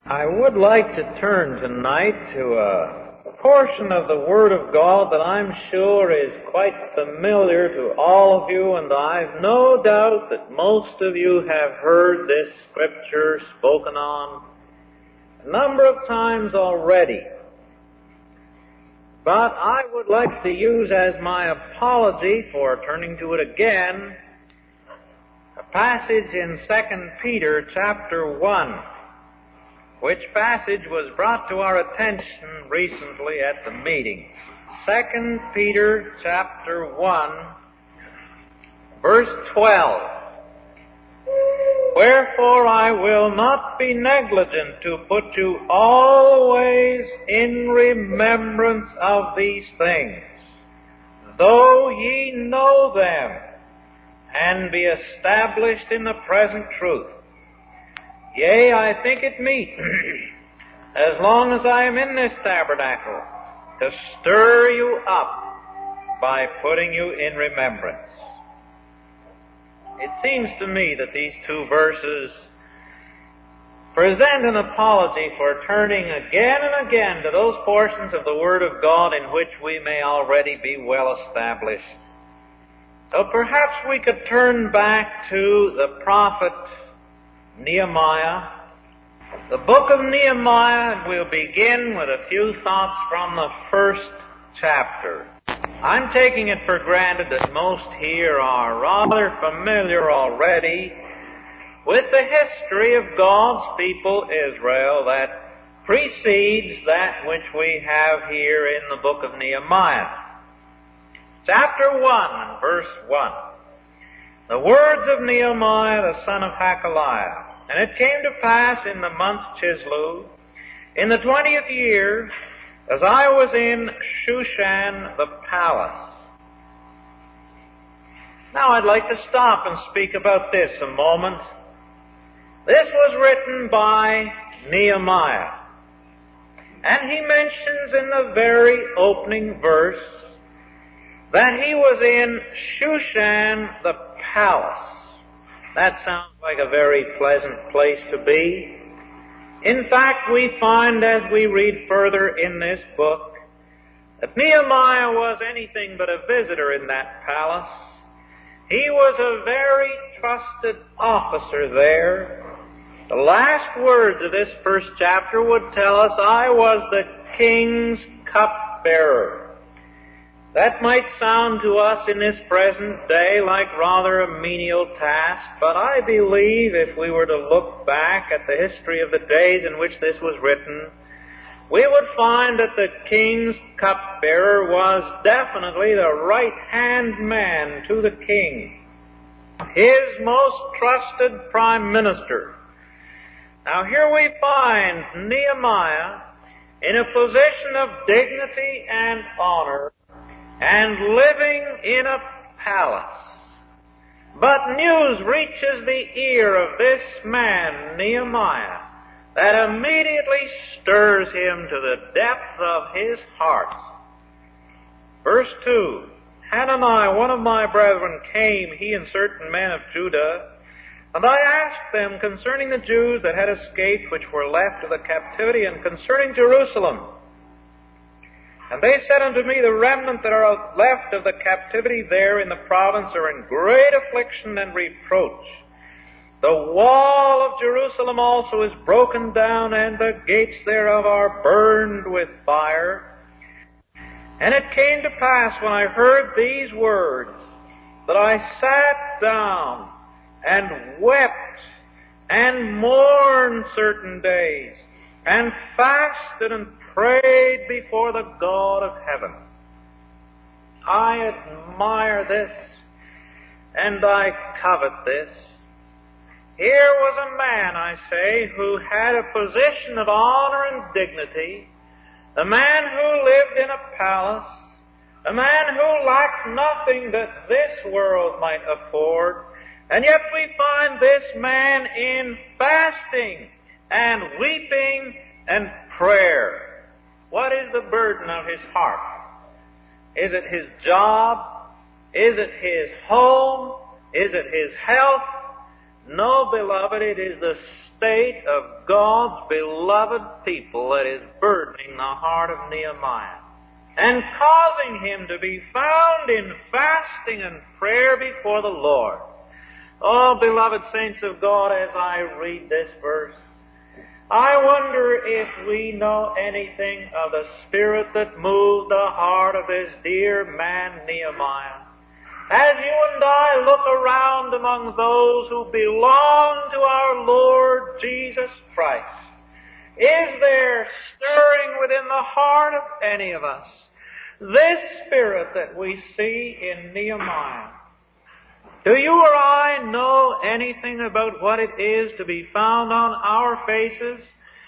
I would like to turn tonight to a portion of the Word of God that I'm sure is quite familiar to all of you, and I've no doubt that most of you have heard this Scripture spoken on a number of times already. But I would like to use as my apology for turning to it again a passage in 2 Peter chapter 1. Which passage was brought to our attention recently at the meeting. 2 Peter chapter 1, verse 12. Wherefore I will not be negligent to put you always in remembrance of these things, though ye know them, and be established in the present truth. Yea, I think it meet, as long as I am in this tabernacle, to stir you up by putting you in remembrance. It seems to me that these two verses present an apology for turning again and again to those portions of the Word of God in which we may already be well established. So perhaps we could turn back to the prophet Nehemiah, the book of Nehemiah, and we'll begin with a few thoughts from the first chapter. I'm taking it for granted that most here are rather familiar already with the history of God's people Israel that precedes that which we have here in the book of Nehemiah. Chapter 1, verse 1. The words of Nehemiah the son of Hakaliah. And it came to pass in the month Chislev, in the 20th year, as I was in Shushan the palace. Now I'd like to stop and speak about this a moment. This was written by Nehemiah. And he mentions in the very opening verse that he was in Shushan the palace. That sounds like a very pleasant place to be. In fact, we find as we read further in this book that Nehemiah was anything but a visitor in that palace. He was a very trusted officer there. The last words of this first chapter would tell us, I was the king's cupbearer. That might sound to us in this present day like rather a menial task, but I believe if we were to look back at the history of the days in which this was written, we would find that the king's cupbearer was definitely the right-hand man to the king, his most trusted prime minister. Now here we find Nehemiah in a position of dignity and honor, and living in a palace. But news reaches the ear of this man, Nehemiah, that immediately stirs him to the depth of his heart. Verse 2, Hanani, one of my brethren, came, he and certain men of Judah, and I asked them concerning the Jews that had escaped, which were left of the captivity, and concerning Jerusalem. And they said unto me, the remnant that are left of the captivity there in the province are in great affliction and reproach. The wall of Jerusalem also is broken down, and the gates thereof are burned with fire. And it came to pass, when I heard these words, that I sat down and wept and mourned certain days, and fasted and prayed before the God of heaven. I admire this, and I covet this. Here was a man, I say, who had a position of honor and dignity, a man who lived in a palace, a man who lacked nothing that this world might afford, and yet we find this man in fasting and weeping and prayer. What is the burden of his heart? Is it his job? Is it his home? Is it his health? No, beloved, it is the state of God's beloved people that is burdening the heart of Nehemiah and causing him to be found in fasting and prayer before the Lord. Oh, beloved saints of God, as I read this verse, I wonder if we know anything of the spirit that moved the heart of this dear man Nehemiah. As you and I look around among those who belong to our Lord Jesus Christ, is there stirring within the heart of any of us this spirit that we see in Nehemiah? Do you or I know anything about what it is to be found on our faces,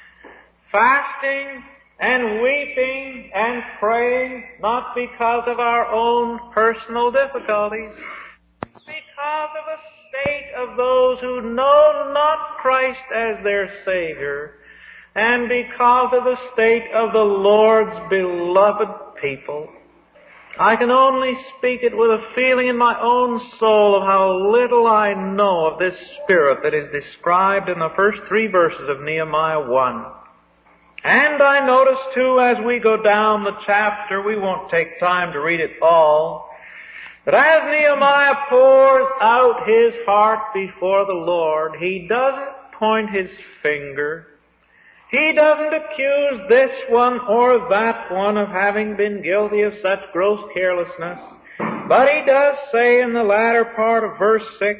fasting and weeping and praying, not because of our own personal difficulties, because of the state of those who know not Christ as their Savior, and because of the state of the Lord's beloved people? I can only speak it with a feeling in my own soul of how little I know of this spirit that is described in the first 3 verses of Nehemiah 1. And I notice too, as we go down the chapter, we won't take time to read it all, but as Nehemiah pours out his heart before the Lord, he doesn't point his finger. He doesn't accuse this one or that one of having been guilty of such gross carelessness, but he does say in the latter part of verse 6,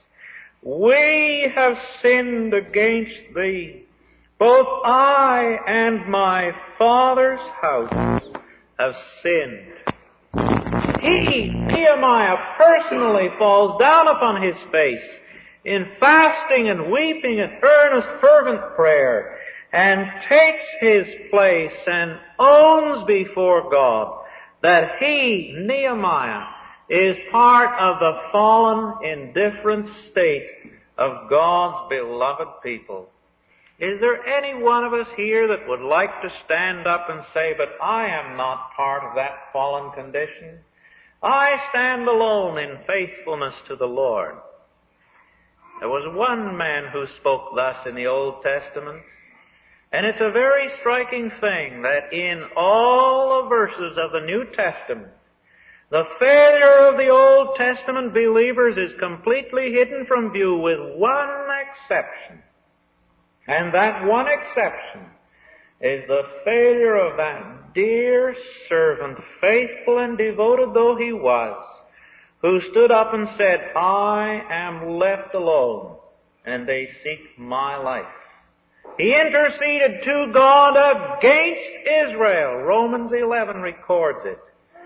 "We have sinned against thee. Both I and my father's house have sinned." He, Nehemiah, personally falls down upon his face in fasting and weeping and earnest, fervent prayer, and takes his place and owns before God that he, Nehemiah, is part of the fallen, indifferent state of God's beloved people. Is there any one of us here that would like to stand up and say, "But I am not part of that fallen condition. I stand alone in faithfulness to the Lord"? There was one man who spoke thus in the Old Testament, and it's a very striking thing that in all the verses of the New Testament, the failure of the Old Testament believers is completely hidden from view with one exception. And that one exception is the failure of that dear servant, faithful and devoted though he was, who stood up and said, "I am left alone, and they seek my life." He interceded to God against Israel. Romans 11 records it.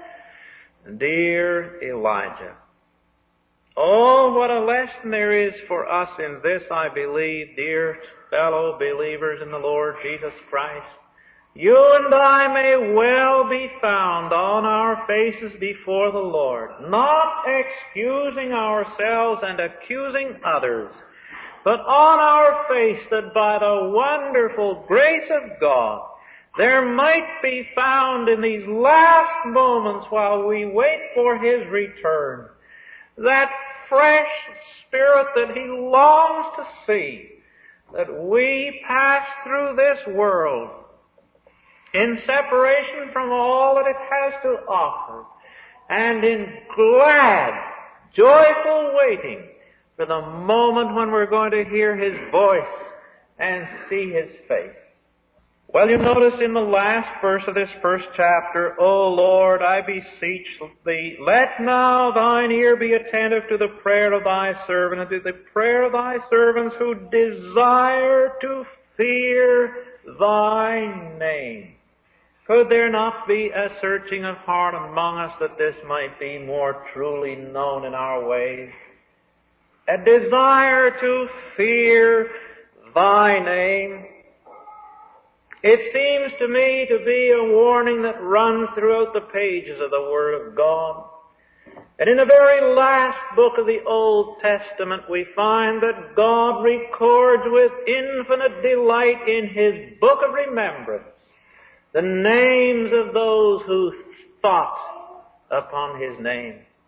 Dear Elijah. Oh, what a lesson there is for us in this, I believe, dear fellow believers in the Lord Jesus Christ. You and I may well be found on our faces before the Lord, not excusing ourselves and accusing others, but on our face that by the wonderful grace of God, there might be found in these last moments while we wait for His return, that fresh spirit that He longs to see, that we pass through this world in separation from all that it has to offer, and in glad, joyful waiting for the moment when we're going to hear His voice and see His face. Well, you notice in the last verse of this first chapter, "O Lord, I beseech Thee, let now Thine ear be attentive to the prayer of Thy servant and to the prayer of Thy servants who desire to fear Thy name." Could there not be a searching of heart among us that this might be more truly known in our ways? A desire to fear Thy name. It seems to me to be a warning that runs throughout the pages of the Word of God. And in the very last book of the Old Testament, we find that God records with infinite delight in His book of remembrance the names of those who thought upon His name.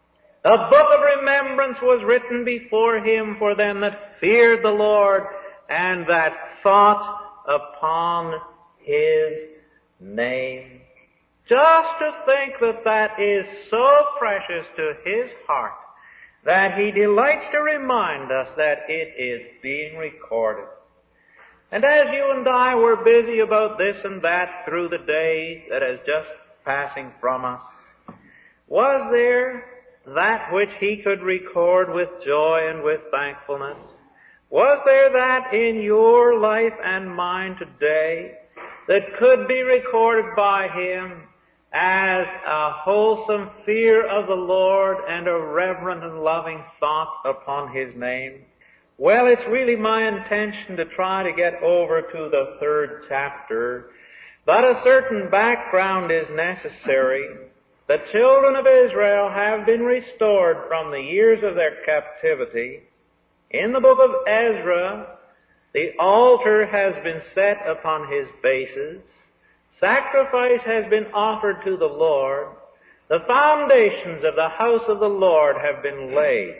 A book of remembrance was written before him for them that feared the Lord and that thought upon his name. Just to think that that is so precious to his heart that he delights to remind us that it is being recorded. And as you and I were busy about this and that through the day that is just passing from us, was there that which he could record with joy and with thankfulness? Was there that in your life and mine today that could be recorded by him as a wholesome fear of the Lord and a reverent and loving thought upon his name? Well, it's really my intention to try to get over to the 3rd chapter, but a certain background is necessary. The children of Israel have been restored from the years of their captivity. In the book of Ezra, the altar has been set upon his bases. Sacrifice has been offered to the Lord. The foundations of the house of the Lord have been laid.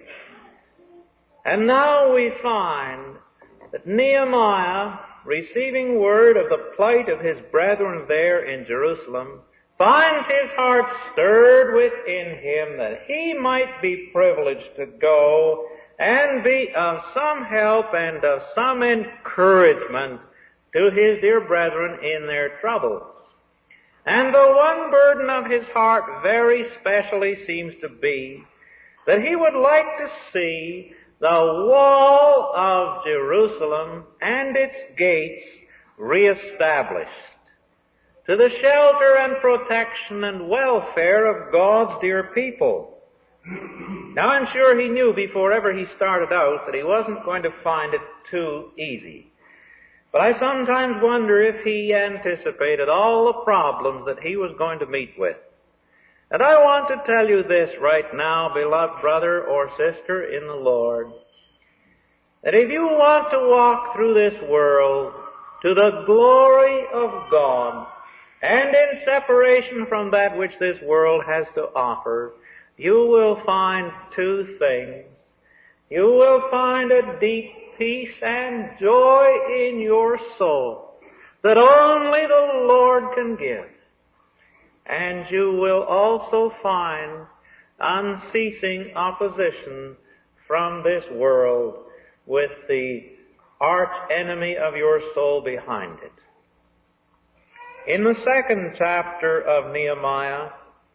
And now we find that Nehemiah, receiving word of the plight of his brethren there in Jerusalem, finds his heart stirred within him that he might be privileged to go and be of some help and of some encouragement to his dear brethren in their troubles. And the one burden of his heart very specially seems to be that he would like to see the wall of Jerusalem and its gates reestablished to the shelter and protection and welfare of God's dear people. Now, I'm sure he knew before ever he started out that he wasn't going to find it too easy. But I sometimes wonder if he anticipated all the problems that he was going to meet with. And I want to tell you this right now, beloved brother or sister in the Lord, that if you want to walk through this world to the glory of God and in separation from that which this world has to offer, you will find two things. You will find a deep peace and joy in your soul that only the Lord can give. And you will also find unceasing opposition from this world with the arch enemy of your soul behind it. In the 2nd chapter of Nehemiah,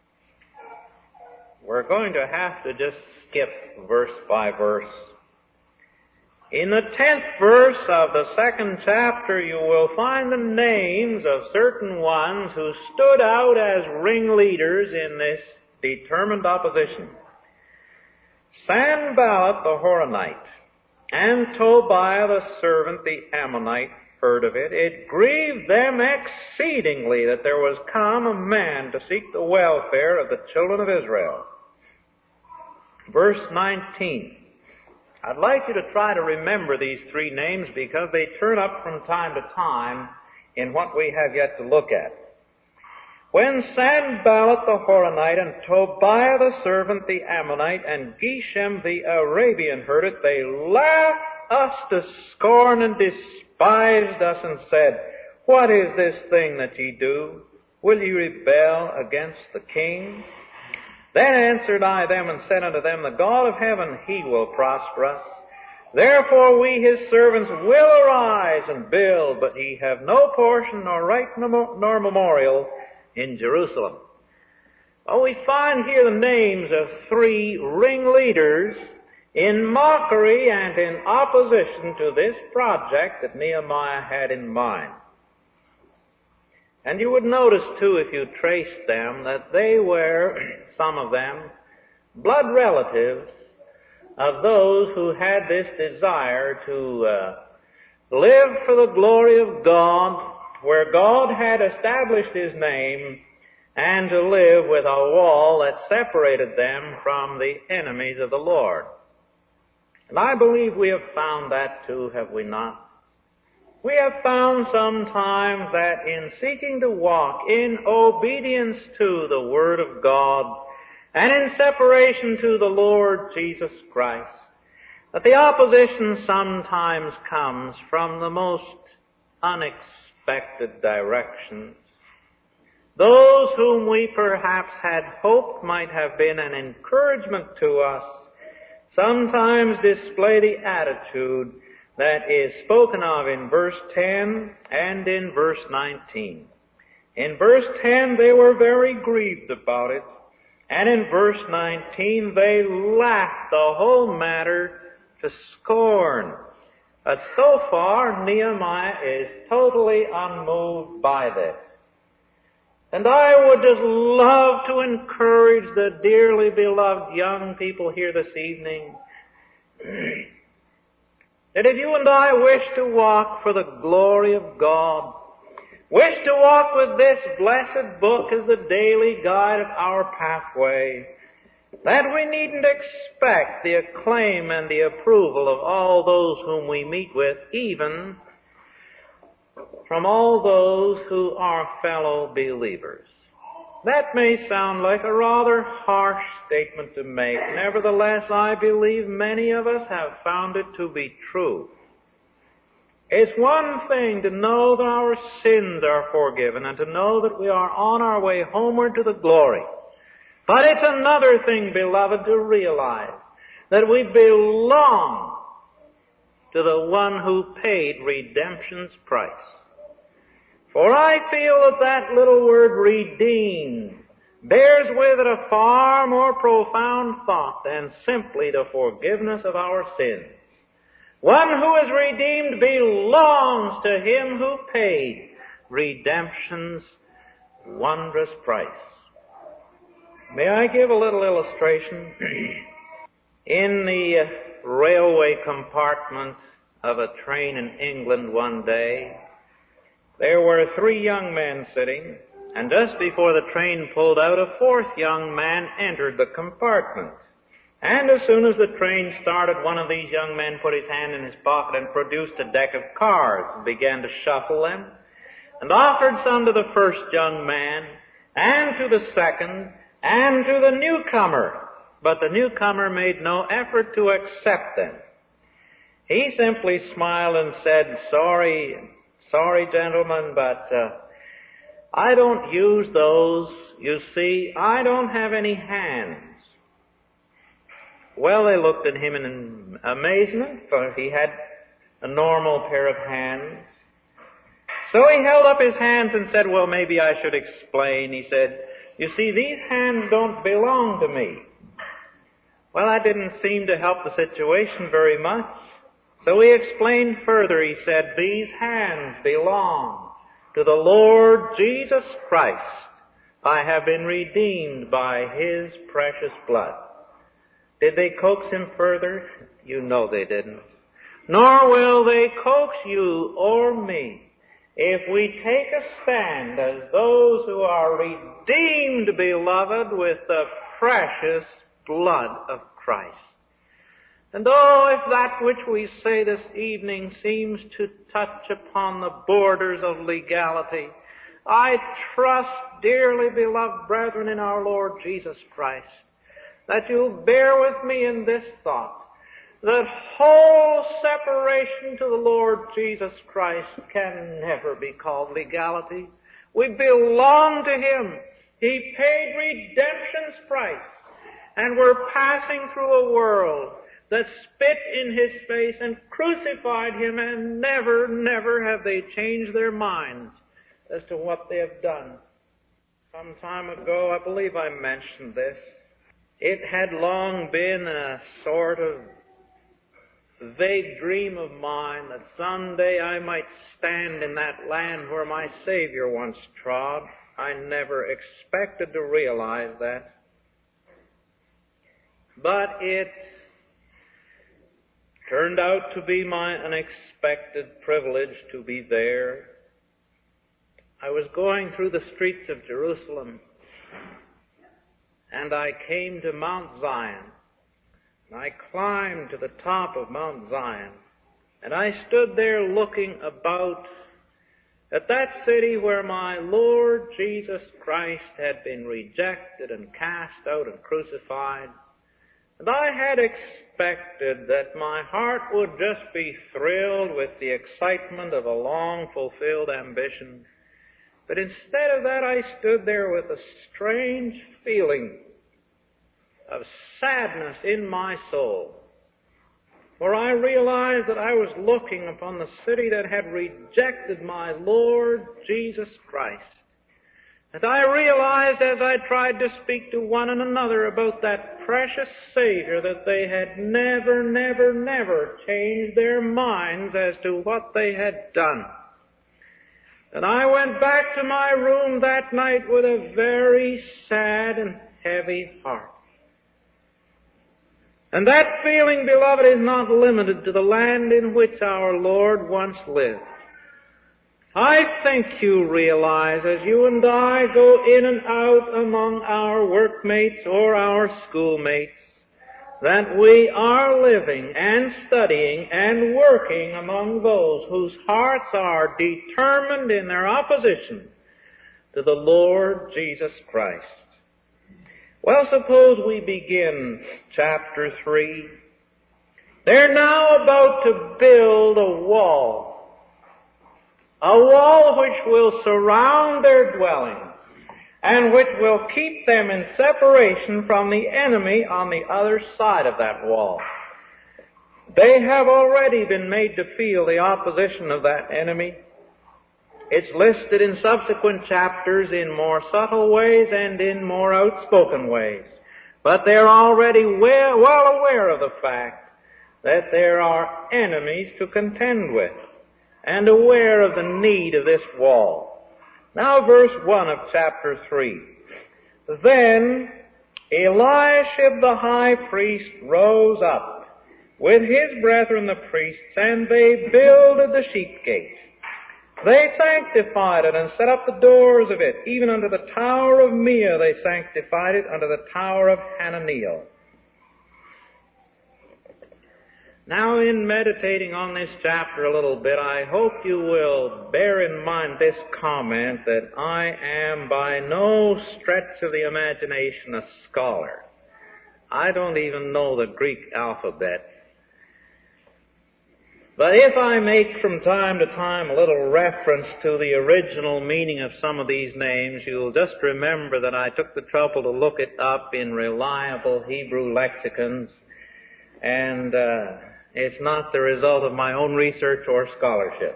we're going to have to just skip verse by verse. In the 10th verse of the 2nd chapter, you will find the names of certain ones who stood out as ringleaders in this determined opposition. Sanballat the Horonite and Tobiah the servant the Ammonite heard of it. It grieved them exceedingly that there was come a man to seek the welfare of the children of Israel. Verse 19. I'd like you to try to remember these three names because they turn up from time to time in what we have yet to look at. When Sanballat the Horonite and Tobiah the servant the Ammonite and Geshem the Arabian heard it, they laughed us to scorn and despised us and said, "What is this thing that ye do? Will ye rebel against the king?" Then answered I them and said unto them, "The God of heaven, he will prosper us. Therefore we his servants will arise and build, but ye have no portion nor right nor memorial in Jerusalem." Well, we find here the names of three ringleaders in mockery and in opposition to this project that Nehemiah had in mind. And you would notice, too, if you traced them, that they were, some of them, blood relatives of those who had this desire to live for the glory of God, where God had established his name, and to live with a wall that separated them from the enemies of the Lord. And I believe we have found that, too, have we not? We have found sometimes that in seeking to walk in obedience to the Word of God and in separation to the Lord Jesus Christ, that the opposition sometimes comes from the most unexpected directions. Those whom we perhaps had hoped might have been an encouragement to us sometimes display the attitude that is spoken of in verse 10 and in verse 19. In verse 10 they were very grieved about it, and in verse 19 they laughed the whole matter to scorn. But so far Nehemiah is totally unmoved by this. And I would just love to encourage the dearly beloved young people here this evening that if you and I wish to walk for the glory of God, wish to walk with this blessed book as the daily guide of our pathway, that we needn't expect the acclaim and the approval of all those whom we meet with, even from all those who are fellow believers. That may sound like a rather harsh statement to make. Nevertheless, I believe many of us have found it to be true. It's one thing to know that our sins are forgiven and to know that we are on our way homeward to the glory. But it's another thing, beloved, to realize that we belong to the one who paid redemption's price. For I feel that that little word redeemed bears with it a far more profound thought than simply the forgiveness of our sins. One who is redeemed belongs to him who paid redemption's wondrous price. May I give a little illustration? In the railway compartment of a train in England one day, there were 3 young men sitting, and just before the train pulled out, a 4th young man entered the compartment. And as soon as the train started, one of these young men put his hand in his pocket and produced a deck of cards and began to shuffle them, and offered some to the first young man, and to the second, and to the newcomer. But the newcomer made no effort to accept them. He simply smiled and said, Sorry, gentlemen, but I don't use those. You see, I don't have any hands. Well, they looked at him in amazement, for he had a normal pair of hands. So he held up his hands and said, well, maybe I should explain. He said, you see, these hands don't belong to me. Well, that didn't seem to help the situation very much. So he explained further. He said, these hands belong to the Lord Jesus Christ. I have been redeemed by His precious blood. Did they coax him further? You know they didn't. Nor will they coax you or me if we take a stand as those who are redeemed, beloved, with the precious blood of Christ. And oh, if that which we say this evening seems to touch upon the borders of legality, I trust, dearly beloved brethren in our Lord Jesus Christ, that you'll bear with me in this thought, that whole separation to the Lord Jesus Christ can never be called legality. We belong to Him. He paid redemption's price, and we're passing through a world that spit in His face and crucified Him, and never have they changed their minds as to what they have done. Some time ago, I believe I mentioned this. It had long been a sort of vague dream of mine that someday I might stand in that land where my Savior once trod. I never expected to realize that. But it turned out to be my unexpected privilege to be there. I was going through the streets of Jerusalem, and I came to Mount Zion. I climbed to the top of Mount Zion, and I stood there looking about, At that city where my Lord Jesus Christ had been rejected and cast out and crucified. And I had expected that my heart would just be thrilled with the excitement of a long-fulfilled ambition. But instead of that, I stood there with a strange feeling of sadness in my soul. For I realized that I was looking upon the city that had rejected my Lord Jesus Christ. And I realized as I tried to speak to one and another about that precious Savior that they had never changed their minds as to what they had done. And I went back to my room that night with a very sad and heavy heart. And that feeling, beloved, is not limited to the land in which our Lord once lived. I think you realize as you and I go in and out among our workmates or our schoolmates that we are living and studying and working among those whose hearts are determined in their opposition to the Lord Jesus Christ. Well, suppose we begin chapter 3. They're now about to build a wall which will surround their dwelling and which will keep them in separation from the enemy on the other side of that wall. They have already been made to feel the opposition of that enemy. It's listed in subsequent chapters in more subtle ways and in more outspoken ways. But they're already well aware of the fact that there are enemies to contend with, and aware of the need of this wall. Now verse 1 of chapter 3. Then Eliashib the high priest rose up with his brethren the priests, and they builded the sheep gate. They sanctified it and set up the doors of it, even unto the tower of Meah they sanctified it, unto the tower of Hananeel. Now, in meditating on this chapter a little bit, I hope you will bear in mind this comment that I am by no stretch of the imagination a scholar. I don't even know the Greek alphabet. But if I make from time to time a little reference to the original meaning of some of these names, you'll just remember that I took the trouble to look it up in reliable Hebrew lexicons, and it's not the result of my own research or scholarship.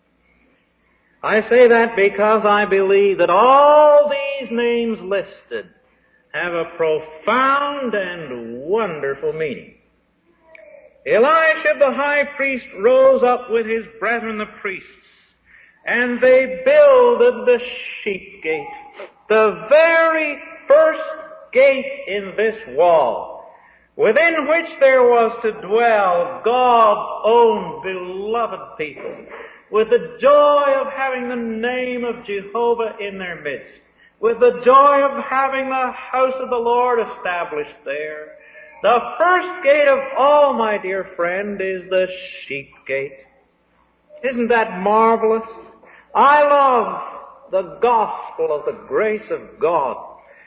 I say that because I believe that all these names listed have a profound and wonderful meaning. Eliashib the high priest rose up with his brethren the priests, and they builded the sheep gate, the very first gate in this wall, within which there was to dwell God's own beloved people, with the joy of having the name of Jehovah in their midst, with the joy of having the house of the Lord established there. The first gate of all, my dear friend, is the sheep gate. Isn't that marvelous? I love the gospel of the grace of God.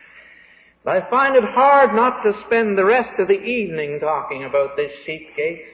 I find it hard not to spend the rest of the evening talking about this sheep gate,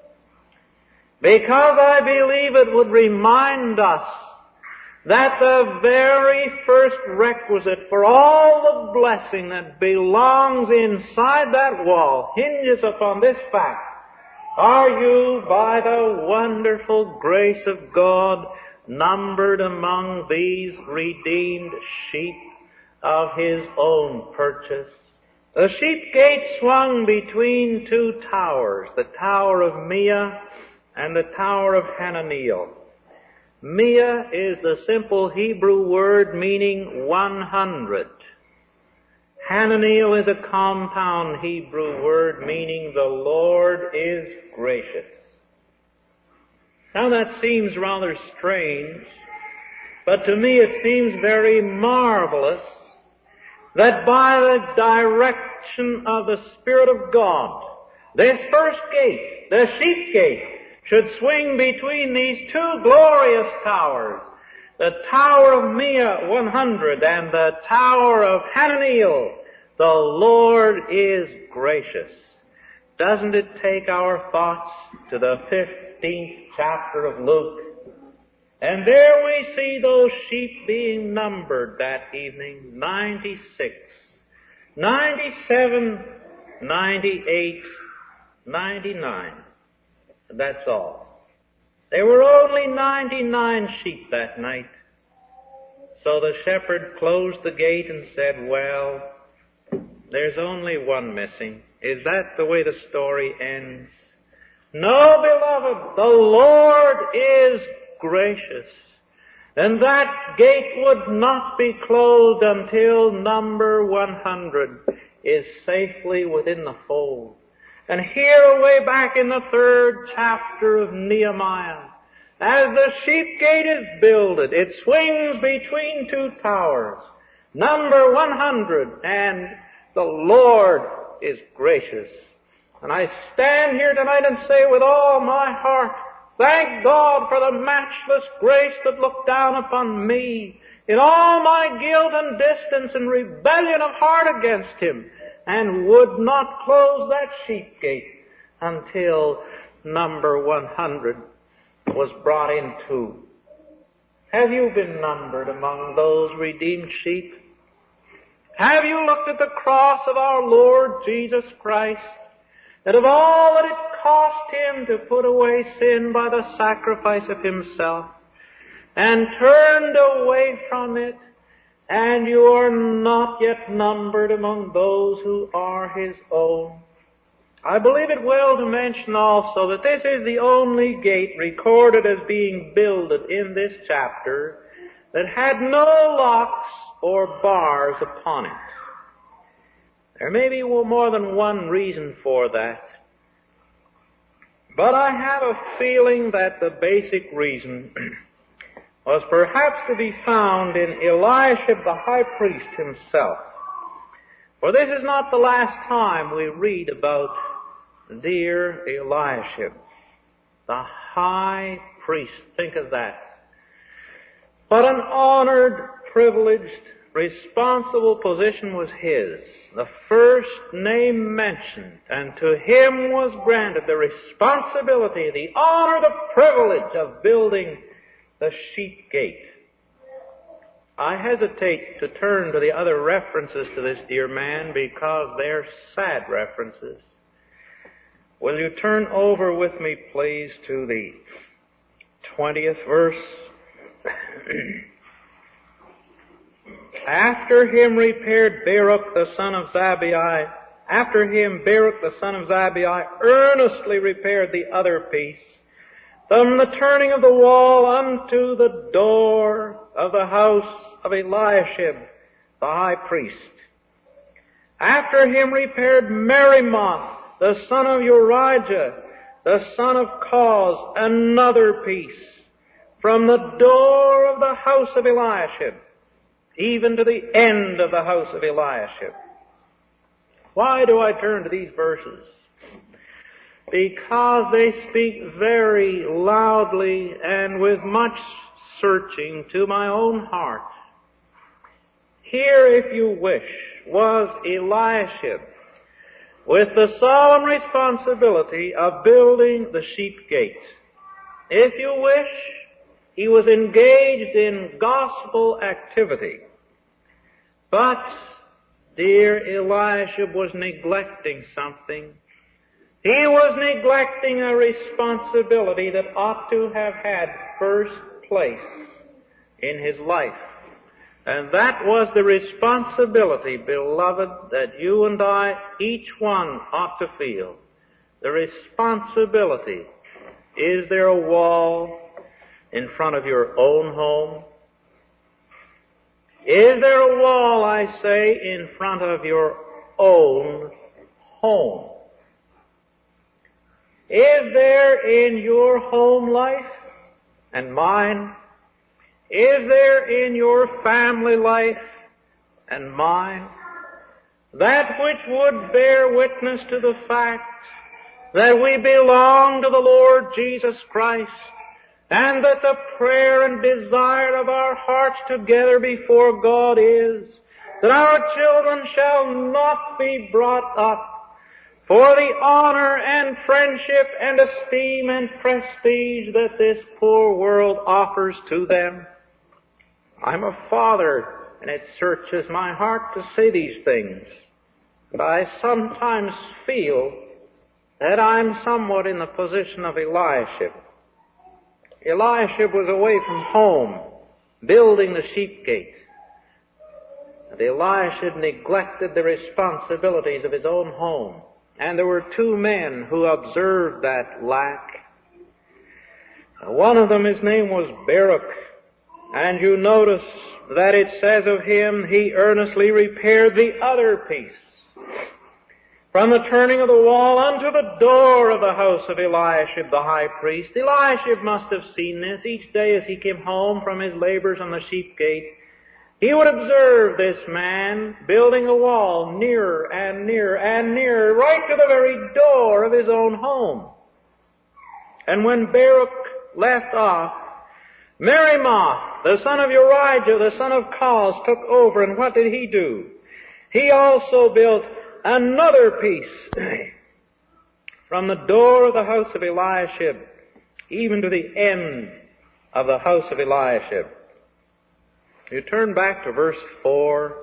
because I believe it would remind us that the very first requisite for all the blessing that belongs inside that wall hinges upon this fact: are you, by the wonderful grace of God, numbered among these redeemed sheep of His own purchase? The sheep gate swung between two towers, the tower of Meah and the tower of Hananeel. Meah is the simple Hebrew word meaning 100. Hananeel is a compound Hebrew word meaning the Lord is gracious. Now that seems rather strange, but to me it seems very marvelous that by the direction of the Spirit of God, this first gate, the sheep gate, should swing between these two glorious towers, the tower of Mia 100 and the tower of Hananeel, the Lord is gracious. Doesn't it take our thoughts to the 15th chapter of Luke? And there we see those sheep being numbered that evening, 96, 97, 98, 99. That's all. There were only 99 sheep that night. So the shepherd closed the gate and said, well, there's only one missing. Is that the way the story ends? No, beloved, the Lord is gracious. And that gate would not be closed until number 100 is safely within the fold. And here, way back in the 3rd chapter of Nehemiah, as the sheep gate is builded, it swings between 2 towers, number 100, and the Lord is gracious. And I stand here tonight and say with all my heart, thank God for the matchless grace that looked down upon me in all my guilt and distance and rebellion of heart against Him, and would not close that sheep gate until number 100 was brought into. Have you been numbered among those redeemed sheep? Have you looked at the cross of our Lord Jesus Christ, that of all that it cost Him to put away sin by the sacrifice of Himself, and turned away from it, and you are not yet numbered among those who are His own? I believe it well to mention also that this is the only gate recorded as being builded in this chapter that had no locks or bars upon it. There may be more than one reason for that, but I have a feeling that the basic reason was perhaps to be found in Eliashib the high priest himself. For this is not the last time we read about dear Eliashib, the high priest. Think of that. What an honored, privileged, responsible position was his. The first name mentioned, and to him was granted the responsibility, the honor, the privilege of building the sheep gate. I hesitate to turn to the other references to this dear man because they're sad references. Will you turn over with me, please, to the 20th verse? After him repaired Baruch the son of Zabai. After him Baruch the son of Zabai earnestly repaired the other piece, from the turning of the wall unto the door of the house of Eliashib, the high priest. After him repaired Merimoth, the son of Urijah, the son of Koz, another piece, from the door of the house of Eliashib, even to the end of the house of Eliashib. Why do I turn to these verses? Because they speak very loudly and with much searching to my own heart. Here, if you wish, was Eliashib with the solemn responsibility of building the sheep gate. If you wish, he was engaged in gospel activity. But dear Eliashib was neglecting something. He was neglecting a responsibility that ought to have had first place in his life. And that was the responsibility, beloved, that you and I, each one, ought to feel. The responsibility. Is there a wall in front of your own home? Is there a wall, I say, in front of your own home? Is there in your home life and mine? Is there in your family life and mine that which would bear witness to the fact that we belong to the Lord Jesus Christ and that the prayer and desire of our hearts together before God is that our children shall not be brought up for the honor and friendship and esteem and prestige that this poor world offers to them. I'm a father, and it searches my heart to say these things, but I sometimes feel that I'm somewhat in the position of Eliashib. Eliashib was away from home, building the sheep gate. And Eliashib neglected the responsibilities of his own home. And there were two men who observed that lack. One of them, his name was Baruch. And you notice that it says of him, he earnestly repaired the other piece. From the turning of the wall unto the door of the house of Eliashib the high priest. Eliashib must have seen this each day as he came home from his labors on the sheep gate. He would observe this man building a wall nearer and nearer and nearer, right to the very door of his own home. And when Baruch left off, Merimoth, the son of Urijah, the son of Koz, took over, and what did he do? He also built another piece from the door of the house of Eliashib, even to the end of the house of Eliashib. You turn back to verse 4.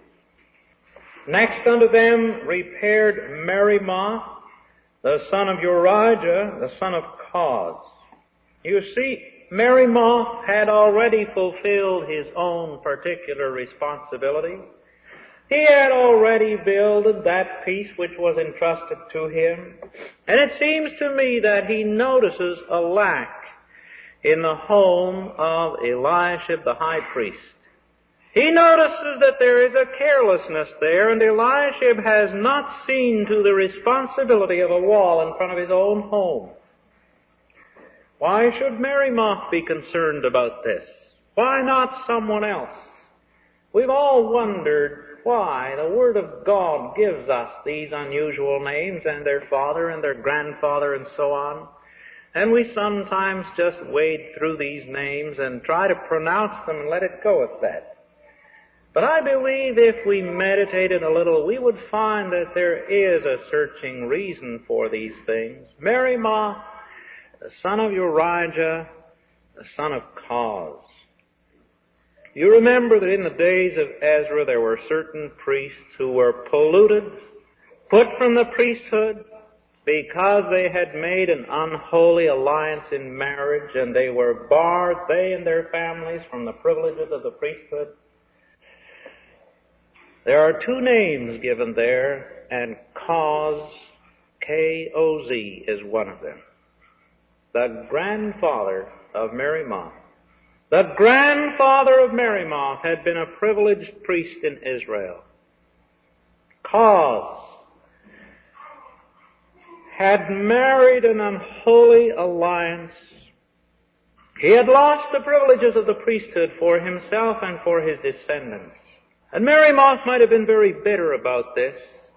Next unto them repaired Merimoth, the son of Urijah, the son of Koz. You see, Merimoth had already fulfilled his own particular responsibility. He had already builded that piece which was entrusted to him. And it seems to me that he notices a lack in the home of Eliashib the high priest. He notices that there is a carelessness there, and Eliashib has not seen to the responsibility of a wall in front of his own home. Why should Merimoth be concerned about this? Why not someone else? We've all wondered why the Word of God gives us these unusual names and their father and their grandfather and so on. And we sometimes just wade through these names and try to pronounce them and let it go at that. But I believe if we meditated a little, we would find that there is a searching reason for these things. Merimoth, the son of Urijah, the son of Koz. You remember that in the days of Ezra there were certain priests who were polluted, put from the priesthood, because they had made an unholy alliance in marriage, and they were barred, they and their families, from the privileges of the priesthood. There are two names given there, and Koz, K-O-Z, is one of them. The grandfather of Merimoth. The grandfather of Merimoth had been a privileged priest in Israel. Koz had married an unholy alliance. He had lost the privileges of the priesthood for himself and for his descendants. And Merimoth might have been very bitter about this.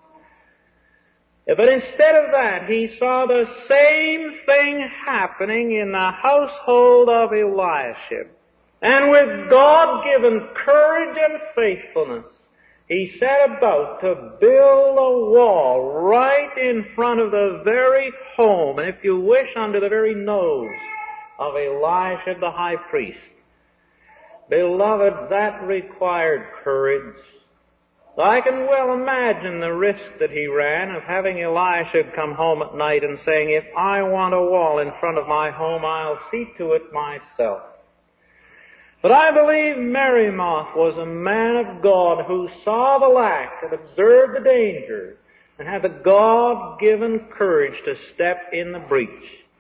But instead of that, he saw the same thing happening in the household of Eliashib. And with God-given courage and faithfulness, he set about to build a wall right in front of the very home, and if you wish, under the very nose of Eliashib the high priest. Beloved, that required courage. I can well imagine the risk that he ran of having Eliashib come home at night and saying, if I want a wall in front of my home, I'll see to it myself. But I believe Merimoth was a man of God who saw the lack and observed the danger and had the God-given courage to step in the breach.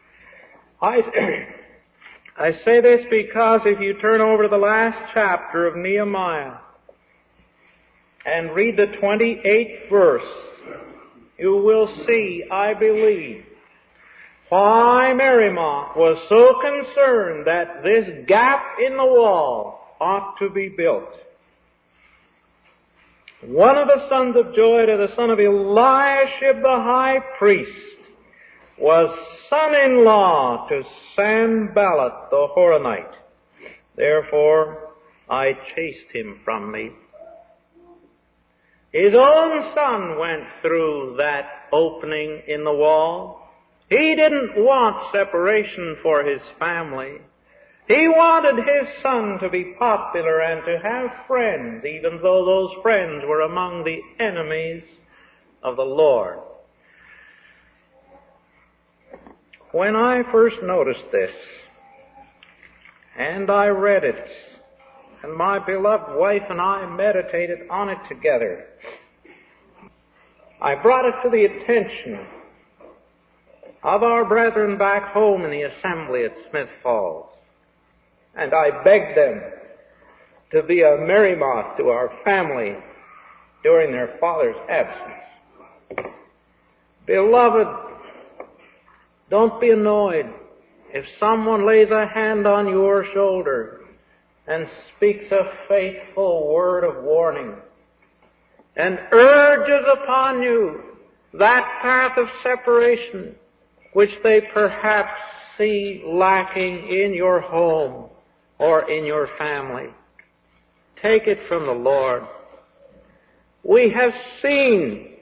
I say this because if you turn over to the last chapter of Nehemiah and read the 28th verse, you will see, I believe, why Merimoth was so concerned that this gap in the wall ought to be built. One of the sons of Joiada, the son of Eliashib the high priest, was son-in-law to Sanballat the Horonite. Therefore I chased him from me. His own son went through that opening in the wall. He didn't want separation for his family. He wanted his son to be popular and to have friends, even though those friends were among the enemies of the Lord. When I first noticed this, and I read it, and my beloved wife and I meditated on it together, I brought it to the attention of our brethren back home in the assembly at Smith Falls. And I begged them to be a merry moth to our family during their father's absence. Beloved, don't be annoyed if someone lays a hand on your shoulder and speaks a faithful word of warning and urges upon you that path of separation which they perhaps see lacking in your home or in your family. Take it from the Lord. We have seen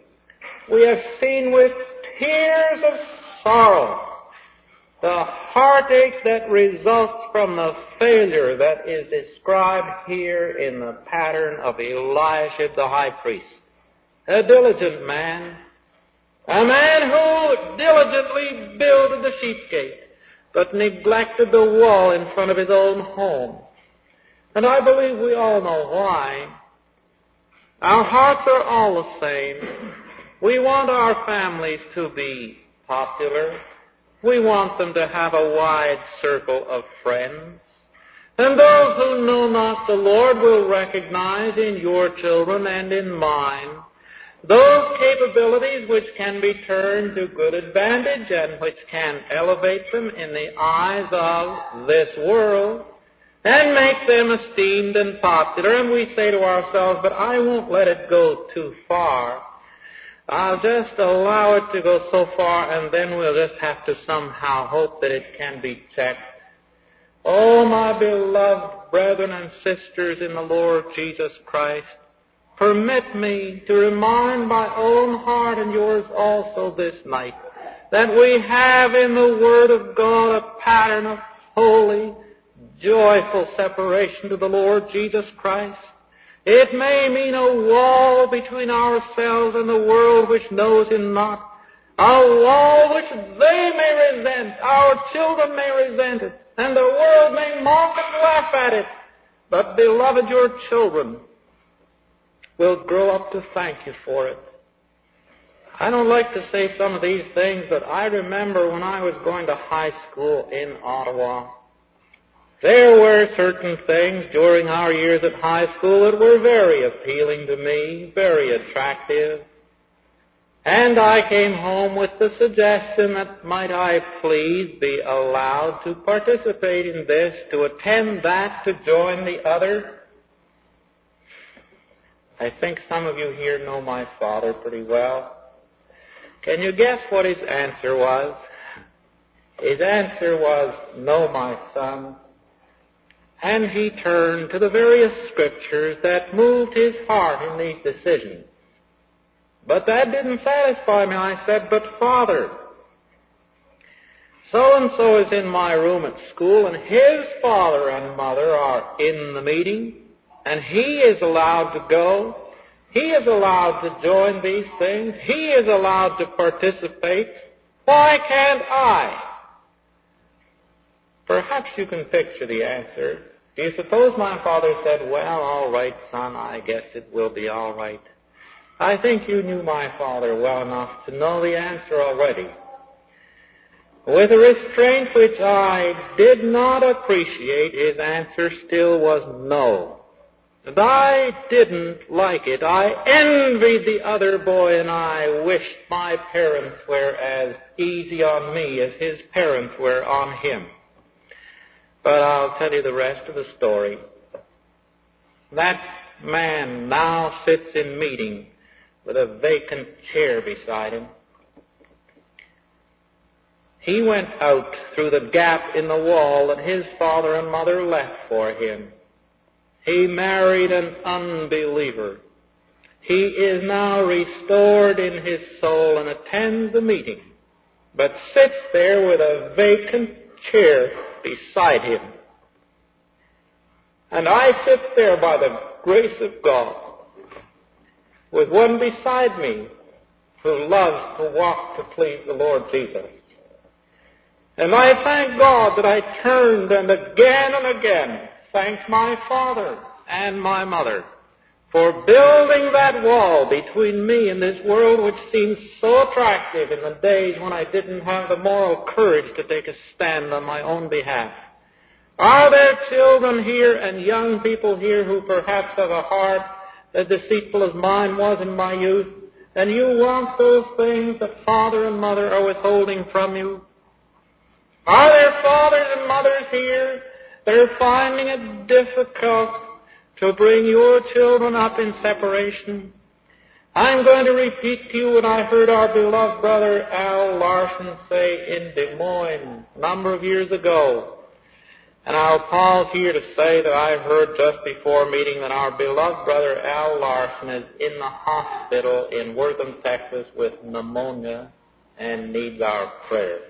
with tears of sorrow the heartache that results from the failure that is described here in the pattern of Eliashib the high priest. A diligent man, a man who diligently builded the sheep gate, but neglected the wall in front of his own home. And I believe we all know why. Our hearts are all the same. We want our families to be popular. We want them to have a wide circle of friends. And those who know not the Lord will recognize in your children and in mine those capabilities which can be turned to good advantage and which can elevate them in the eyes of this world and make them esteemed and popular. And we say to ourselves, but I won't let it go too far. I'll just allow it to go so far, and then we'll just have to somehow hope that it can be checked. Oh, my beloved brethren and sisters in the Lord Jesus Christ, permit me to remind my own heart and yours also this night that we have in the Word of God a pattern of holy, joyful separation to the Lord Jesus Christ. It may mean a wall between ourselves and the world which knows Him not, a wall which they may resent, our children may resent it, and the world may mock and laugh at it. But, beloved, your children will grow up to thank you for it. I don't like to say some of these things, but I remember when I was going to high school in Ottawa, there were certain things during our years at high school that were very appealing to me, very attractive. And I came home with the suggestion that might I please be allowed to participate in this, to attend that, to join the other. I think some of you here know my father pretty well. Can you guess what his answer was? His answer was, "No, my son." And he turned to the various scriptures that moved his heart in these decisions. But that didn't satisfy me. I said, "But Father, so-and-so is in my room at school, and his father and mother are in the meeting, and he is allowed to go. He is allowed to join these things. He is allowed to participate. Why can't I?" Perhaps you can picture the answer. Do you suppose my father said, "Well, all right, son, I guess it will be all right"? I think you knew my father well enough to know the answer already. With a restraint which I did not appreciate, his answer still was no. And I didn't like it. I envied the other boy, and I wished my parents were as easy on me as his parents were on him. But I'll tell you the rest of the story. That man now sits in meeting with a vacant chair beside him. he went out through the gap in the wall that his father and mother left for him. He married an unbeliever. He is now restored in his soul and attends the meeting, but sits there with a vacant chair beside him. And I sit there by the grace of God with one beside me who loves to walk to please the Lord Jesus. And I thank God that I turned and again thanked my father and my mother for building that wall between me and this world which seemed so attractive in the days when I didn't have the moral courage to take a stand on my own behalf. Are there children here and young people here who perhaps have a heart as deceitful as mine was in my youth, and you want those things that father and mother are withholding from you? Are there fathers and mothers here that are finding it difficult to bring your children up in separation? I'm going to repeat to you what I heard our beloved brother Al Larson say in Des Moines a number of years ago. And I'll pause here to say that I heard just before meeting that our beloved brother Al Larson is in the hospital in Wortham, Texas with pneumonia and needs our prayers.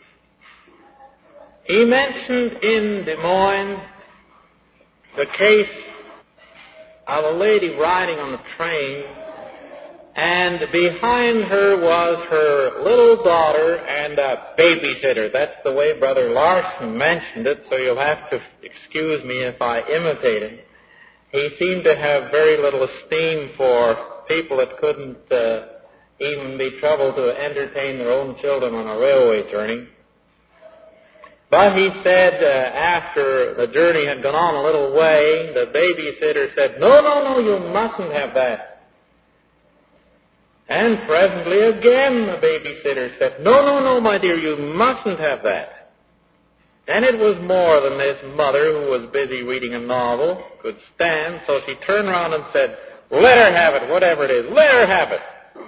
He mentioned in Des Moines the case of a lady riding on the train, and behind her was her little daughter and a babysitter. That's the way Brother Larson mentioned it, so you'll have to excuse me if I imitate him. He seemed to have very little esteem for people that couldn't even be troubled to entertain their own children on a railway journey. But he said after the journey had gone on a little way, the babysitter said, No, you mustn't have that. And presently again the babysitter said, No, my dear, you mustn't have that. And it was more than this mother, who was busy reading a novel, could stand, so she turned around and said, Let her have it, whatever it is, let her have it.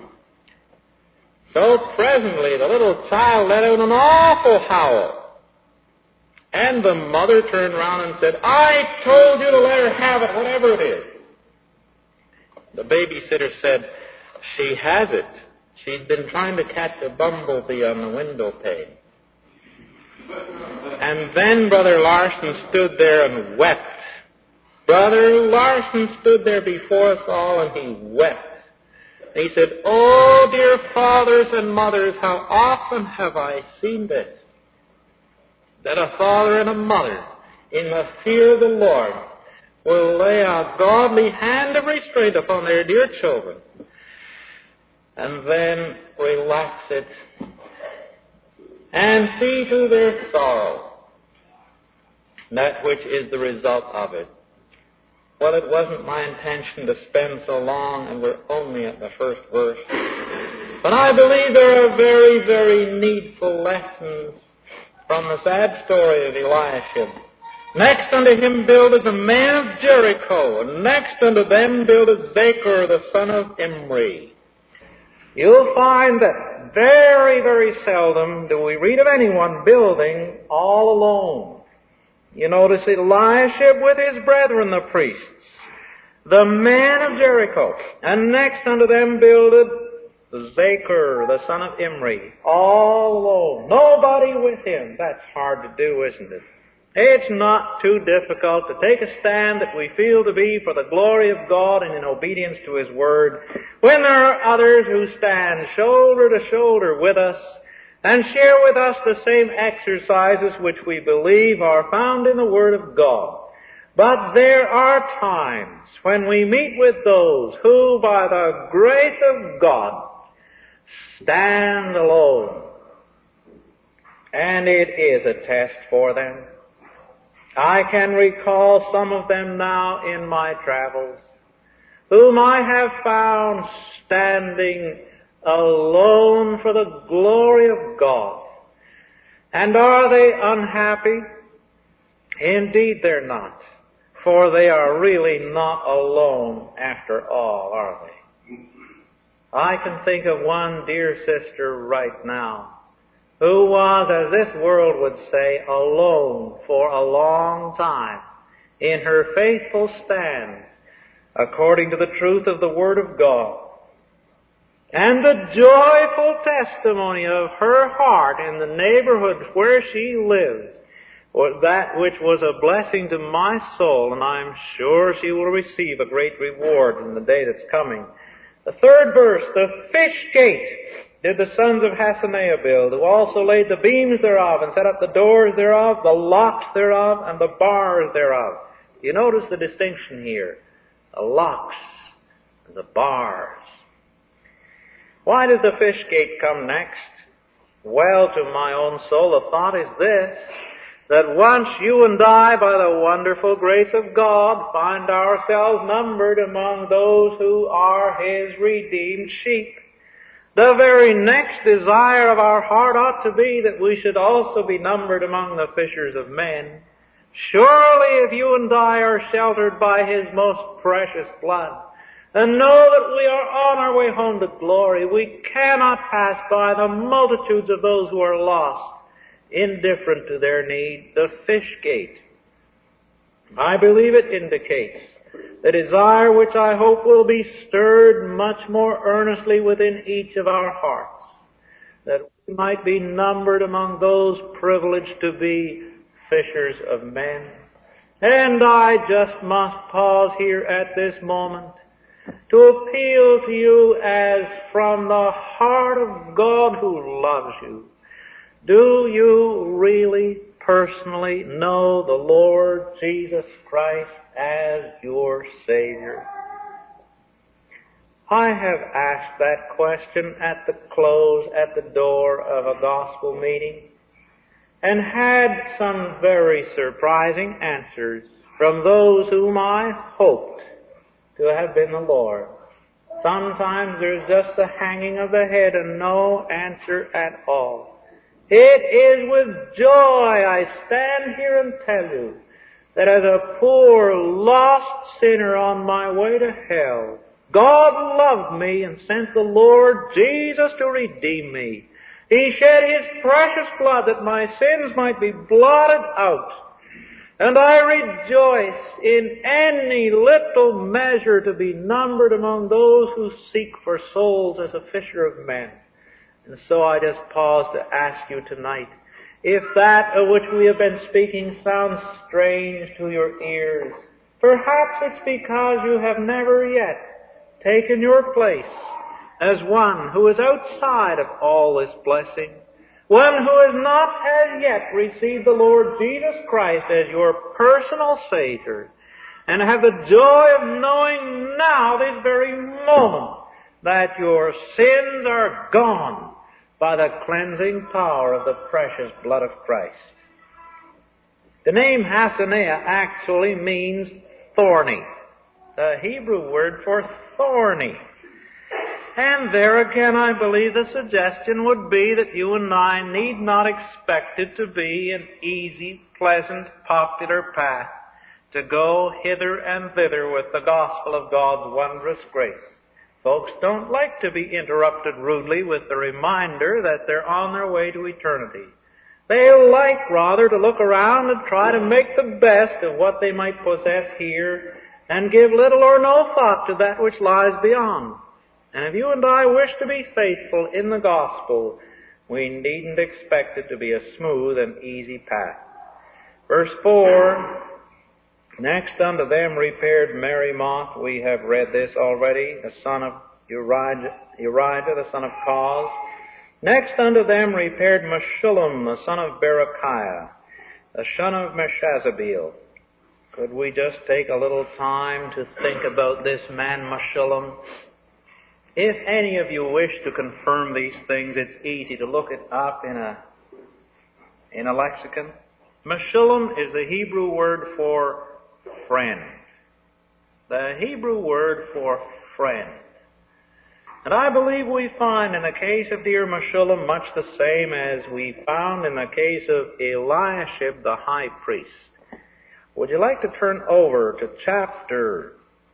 So presently the little child let out an awful howl. And the mother turned around and said, I told you to let her have it, whatever it is. The babysitter said, She has it. She's been trying to catch a bumblebee on the window pane. And then Brother Larson stood there and wept. Brother Larson stood there before us all and he wept. He said, Oh, dear fathers and mothers, how often have I seen this? That a father and a mother, in the fear of the Lord, will lay a godly hand of restraint upon their dear children, and then relax it, and see through their sorrow that which is the result of it. Well, it wasn't my intention to spend so long, and we're only at the first verse. But I believe there are very, very needful lessons from the sad story of Eliashib. Next unto him builded the men of Jericho, and next unto them builded Zachar the son of Imri. You'll find that very, very seldom do we read of anyone building all alone. You notice Eliashib with his brethren, the priests, the men of Jericho, and next unto them builded Zachar, the son of Imri, all alone. Nobody with him. That's hard to do, isn't it? It's not too difficult to take a stand that we feel to be for the glory of God and in obedience to His Word, when there are others who stand shoulder to shoulder with us and share with us the same exercises which we believe are found in the Word of God. But there are times when we meet with those who, by the grace of God, stand alone. And it is a test for them. I can recall some of them now in my travels, whom I have found standing alone for the glory of God. And are they unhappy? Indeed they're not, for they are really not alone after all, are they? I can think of one dear sister right now who was, as this world would say, alone for a long time in her faithful stand according to the truth of the Word of God. And the joyful testimony of her heart in the neighborhood where she lived was that which was a blessing to my soul, and I'm sure she will receive a great reward in the day that's coming. The third verse, the fish gate did the sons of Hassenaah build, who also laid the beams thereof, and set up the doors thereof, the locks thereof, and the bars thereof. You notice the distinction here. The locks and the bars. Why did the fish gate come next? Well, to my own soul, the thought is this, that once you and I, by the wonderful grace of God, find ourselves numbered among those who are His redeemed sheep, the very next desire of our heart ought to be that we should also be numbered among the fishers of men. Surely if you and I are sheltered by His most precious blood, and know that we are on our way home to glory, we cannot pass by the multitudes of those who are lost, indifferent to their need, the fish gate. I believe it indicates the desire which I hope will be stirred much more earnestly within each of our hearts, that we might be numbered among those privileged to be fishers of men. And I just must pause here at this moment to appeal to you as from the heart of God who loves you. Do you really personally know the Lord Jesus Christ as your Savior? I have asked that question at the close, at the door of a gospel meeting, and had some very surprising answers from those whom I hoped to have been the Lord. Sometimes there's just the hanging of the head and no answer at all. It is with joy I stand here and tell you that as a poor, lost sinner on my way to hell, God loved me and sent the Lord Jesus to redeem me. He shed His precious blood that my sins might be blotted out. And I rejoice in any little measure to be numbered among those who seek for souls as a fisher of men. And so I just pause to ask you tonight, if that of which we have been speaking sounds strange to your ears, perhaps it's because you have never yet taken your place as one who is outside of all this blessing, one who has not as yet received the Lord Jesus Christ as your personal Savior, and have the joy of knowing now, this very moment, that your sins are gone by the cleansing power of the precious blood of Christ. The name Hassenaah actually means thorny, the Hebrew word for thorny. And there again, I believe the suggestion would be that you and I need not expect it to be an easy, pleasant, popular path to go hither and thither with the gospel of God's wondrous grace. Folks don't like to be interrupted rudely with the reminder that they're on their way to eternity. They like rather to look around and try to make the best of what they might possess here and give little or no thought to that which lies beyond. And if you and I wish to be faithful in the gospel, we needn't expect it to be a smooth and easy path. Verse 4, next unto them repaired Merimoth. We have read this already, the son of Uriah, the son of Koz. Next unto them repaired Meshullam, the son of Berechiah, the son of Meshazabeel. Could we just take a little time to think about this man Meshullam? If any of you wish to confirm these things, it's easy to look it up in a lexicon. Meshullam is the Hebrew word for friend. The Hebrew word for friend. And I believe we find in the case of dear Meshullam much the same as we found in the case of Eliashib the high priest. Would you like to turn over to chapter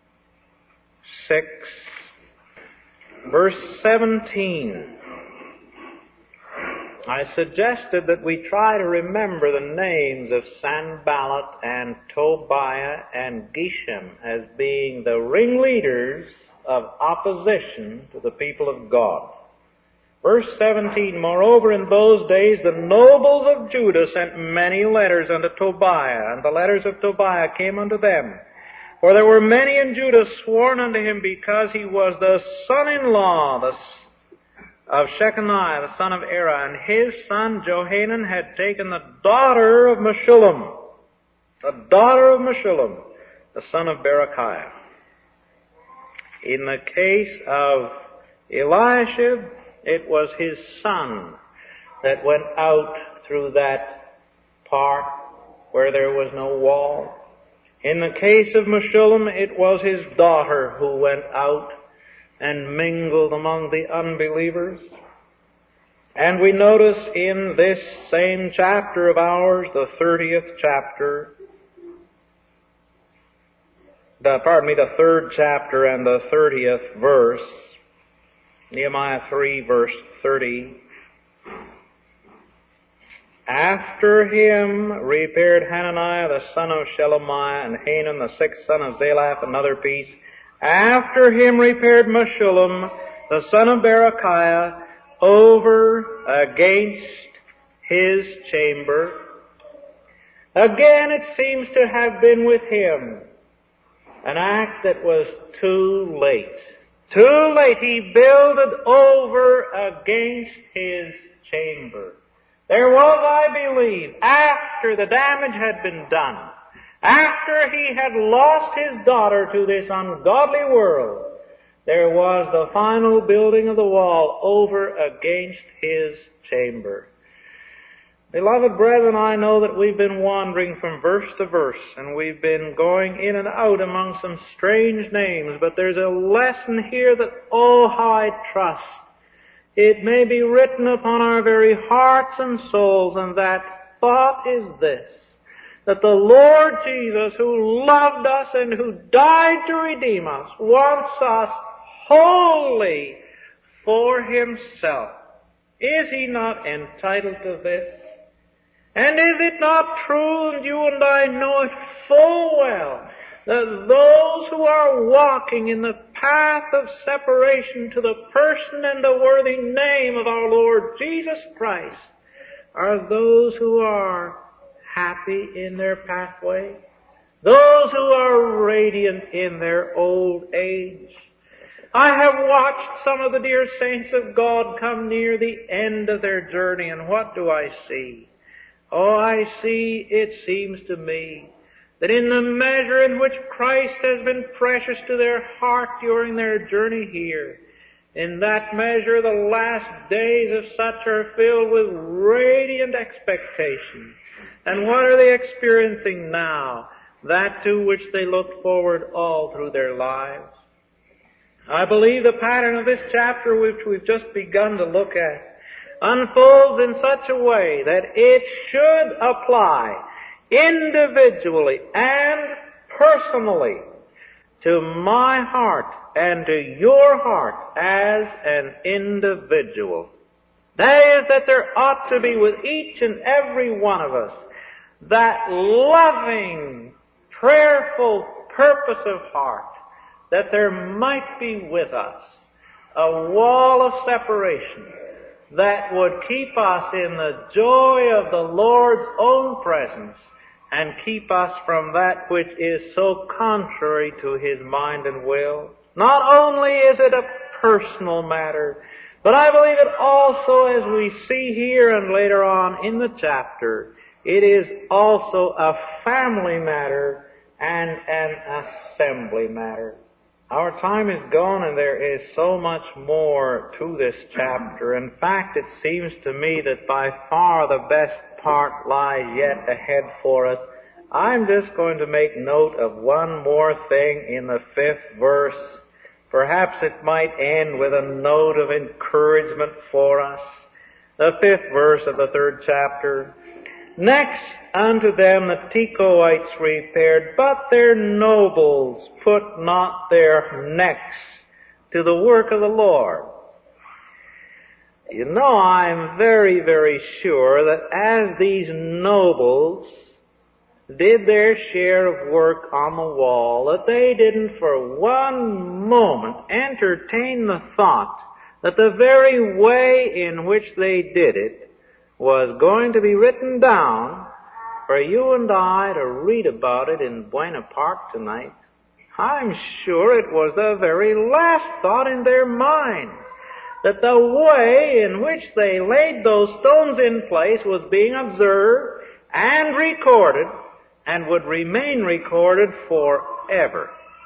6, verse 17? I suggested that we try to remember the names of Sanballat and Tobiah and Geshem as being the ringleaders of opposition to the people of God. Verse 17, moreover, in those days the nobles of Judah sent many letters unto Tobiah, and the letters of Tobiah came unto them. For there were many in Judah sworn unto him because he was the son-in-law of Shechaniah, the son of Era, and his son Johanan had taken the daughter of Meshullam, the son of Berechiah. In the case of Eliashib, it was his son that went out through that part where there was no wall. In the case of Meshullam, it was his daughter who went out and mingled among the unbelievers. And we notice in this same chapter of ours, the 30th chapter, the 3rd chapter and the 30th verse, Nehemiah 3 verse 30, after him repaired Hananiah the son of Shelemiah and Hanan the 6th son of Zalaph another piece. After him repaired Meshullam the son of Berechiah over against his chamber. Again, it seems to have been with him an act that was too late. Too late. He builded over against his chamber. There was, I believe, after the damage had been done, after he had lost his daughter to this ungodly world, there was the final building of the wall over against his chamber. Beloved brethren, I know that we've been wandering from verse to verse, and we've been going in and out among some strange names, but there's a lesson here that, oh, how I trust it may be written upon our very hearts and souls, and that thought is this, that the Lord Jesus, who loved us and who died to redeem us, wants us wholly for himself. Is he not entitled to this? And is it not true, and you and I know it full well, that those who are walking in the path of separation to the person and the worthy name of our Lord Jesus Christ are those who are happy in their pathway, those who are radiant in their old age? I have watched some of the dear saints of God come near the end of their journey, and what do I see? Oh, I see, it seems to me, that in the measure in which Christ has been precious to their heart during their journey here, in that measure the last days of such are filled with radiant expectation. And what are they experiencing now? That to which they looked forward all through their lives. I believe the pattern of this chapter, which we've just begun to look at, unfolds in such a way that it should apply individually and personally to my heart and to your heart as an individual. That is, that there ought to be with each and every one of us that loving, prayerful purpose of heart, that there might be with us a wall of separation that would keep us in the joy of the Lord's own presence and keep us from that which is so contrary to His mind and will. Not only is it a personal matter, but I believe it also, as we see here and later on in the chapter, it is also a family matter and an assembly matter. Our time is gone, and there is so much more to this chapter. In fact, it seems to me that by far the best part lies yet ahead for us. I'm just going to make note of one more thing in the 5th verse. Perhaps it might end with a note of encouragement for us. The 5th verse of the 3rd chapter. Next unto them the Tekoites repaired, but their nobles put not their necks to the work of the Lord. You know, I'm very, very sure that as these nobles did their share of work on the wall, that they didn't for one moment entertain the thought that the very way in which they did it was going to be written down for you and I to read about it in Buena Park tonight. I'm sure it was the very last thought in their mind, that the way in which they laid those stones in place was being observed and recorded and would remain recorded forever.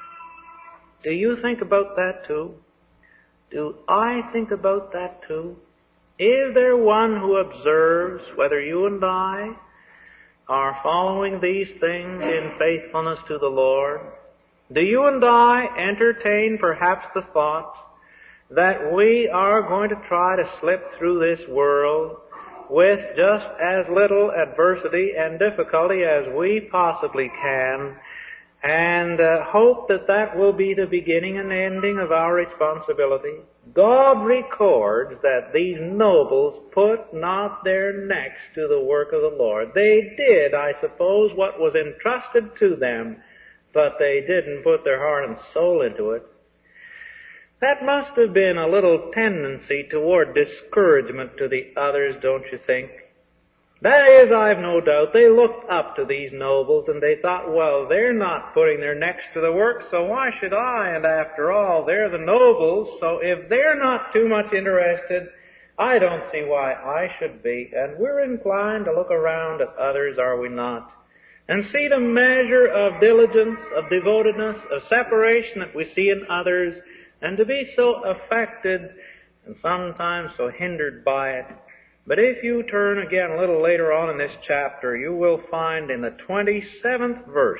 Do you think about that too? Do I think about that too? Is there one who observes whether you and I are following these things in faithfulness to the Lord? Do you and I entertain perhaps the thought that we are going to try to slip through this world with just as little adversity and difficulty as we possibly can, and hope that that will be the beginning and ending of our responsibility? God records that these nobles put not their necks to the work of the Lord. They did, I suppose, what was entrusted to them, but they didn't put their heart and soul into it. That must have been a little tendency toward discouragement to the others, don't you think? That is, I've no doubt, they looked up to these nobles and they thought, well, they're not putting their necks to the work, so why should I? And after all, they're the nobles, so if they're not too much interested, I don't see why I should be. And we're inclined to look around at others, are we not? And see the measure of diligence, of devotedness, of separation that we see in others, and to be so affected and sometimes so hindered by it. But if you turn again a little later on in this chapter, you will find in the 27th verse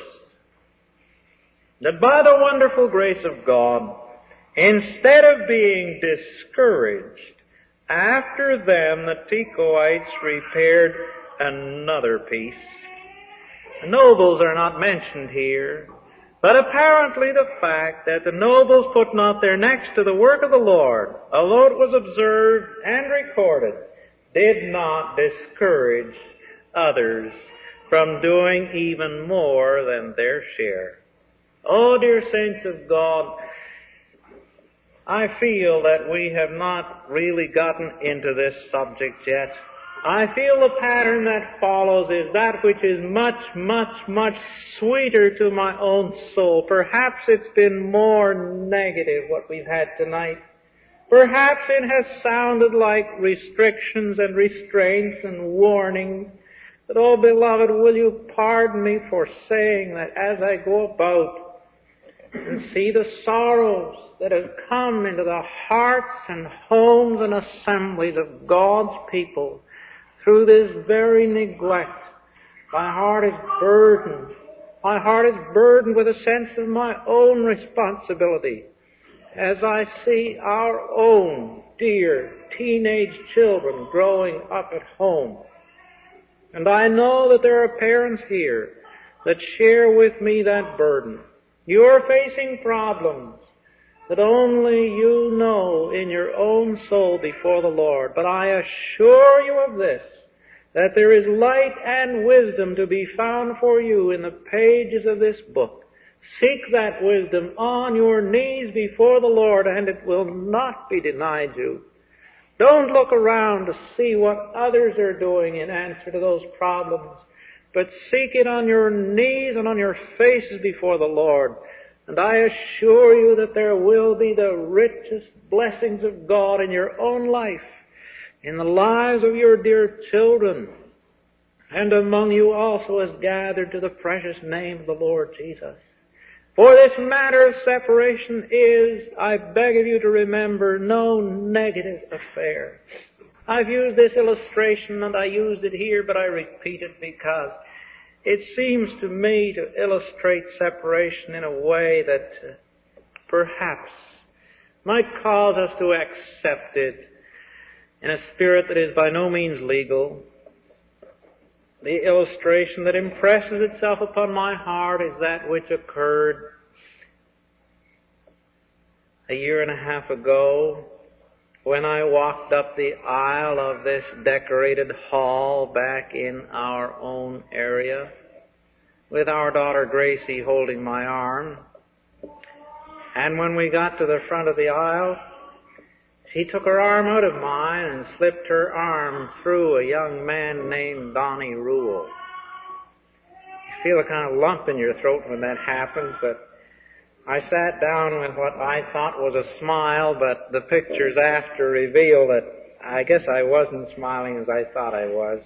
that by the wonderful grace of God, instead of being discouraged, after them the Tekoites repaired another piece. The nobles are not mentioned here, but apparently the fact that the nobles put not their necks to the work of the Lord, although it was observed and recorded, did not discourage others from doing even more than their share. Oh, dear saints of God, I feel that we have not really gotten into this subject yet. I feel the pattern that follows is that which is much, much, much sweeter to my own soul. Perhaps it's been more negative what we've had tonight. Perhaps it has sounded like restrictions and restraints and warnings. But, oh, beloved, will you pardon me for saying that as I go about and see the sorrows that have come into the hearts and homes and assemblies of God's people through this very neglect, my heart is burdened. My heart is burdened with a sense of my own responsibility as I see our own dear teenage children growing up at home. And I know that there are parents here that share with me that burden. You are facing problems that only you know in your own soul before the Lord. But I assure you of this, that there is light and wisdom to be found for you in the pages of this book. Seek that wisdom on your knees before the Lord, and it will not be denied you. Don't look around to see what others are doing in answer to those problems, but seek it on your knees and on your faces before the Lord. And I assure you that there will be the richest blessings of God in your own life, in the lives of your dear children, and among you also as gathered to the precious name of the Lord Jesus. For this matter of separation is, I beg of you to remember, no negative affair. I've used this illustration and I used it here, but I repeat it because it seems to me to illustrate separation in a way that perhaps might cause us to accept it in a spirit that is by no means legal. The illustration that impresses itself upon my heart is that which occurred a year and a half ago when I walked up the aisle of this decorated hall back in our own area, with our daughter Gracie holding my arm. And when we got to the front of the aisle, she took her arm out of mine and slipped her arm through a young man named Donnie Rule. You feel a kind of lump in your throat when that happens, but I sat down with what I thought was a smile, but the pictures after reveal that I guess I wasn't smiling as I thought I was.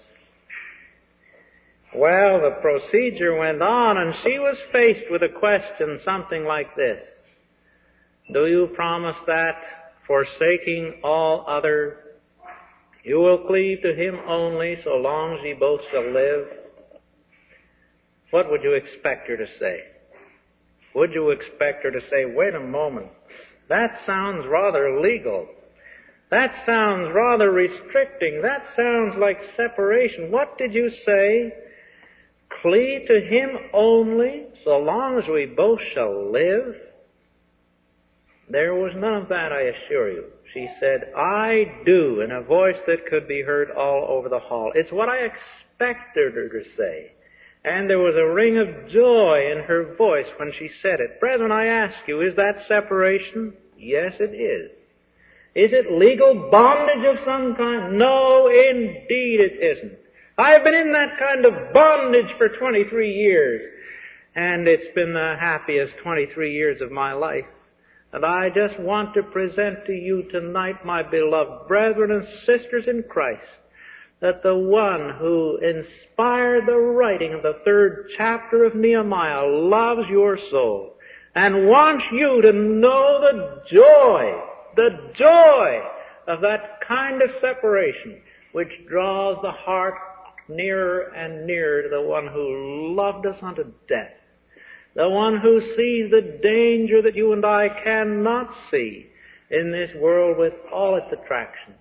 Well, the procedure went on, and she was faced with a question something like this: do you promise that, forsaking all other, you will cleave to him only so long as ye both shall live? What would you expect her to say? Would you expect her to say, wait a moment, that sounds rather legal. That sounds rather restricting. That sounds like separation. What did you say? Cleave to him only so long as we both shall live? There was none of that, I assure you. She said, I do, in a voice that could be heard all over the hall. It's what I expected her to say. And there was a ring of joy in her voice when she said it. Brethren, I ask you, is that separation? Yes, it is. Is it legal bondage of some kind? No, indeed it isn't. I've been in that kind of bondage for 23 years, and it's been the happiest 23 years of my life. And I just want to present to you tonight, my beloved brethren and sisters in Christ, that the one who inspired the writing of the 3rd chapter of Nehemiah loves your soul and wants you to know the joy of that kind of separation which draws the heart nearer and nearer to the one who loved us unto death, the one who sees the danger that you and I cannot see in this world with all its attractions.